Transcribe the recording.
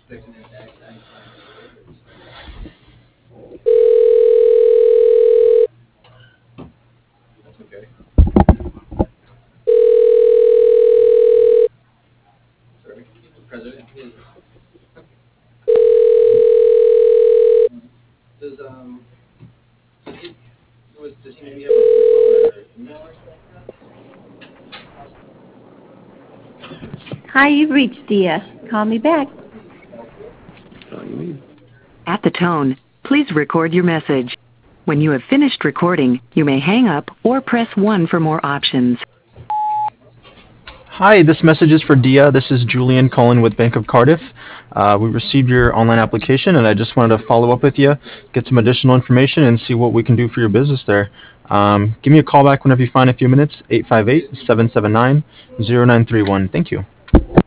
Hi, you've reached Dia. Call me back. At the tone, please record your message. When you have finished recording, you may hang up or press 1 for more options. Hi, this message is for Dia. This is Julian calling with Bank of Cardiff. We received your online application, and I just wanted to follow up with you, get some additional information, and see what we can do for your business there. Give me a call back whenever you find a few minutes, 858-779-0931. Thank you.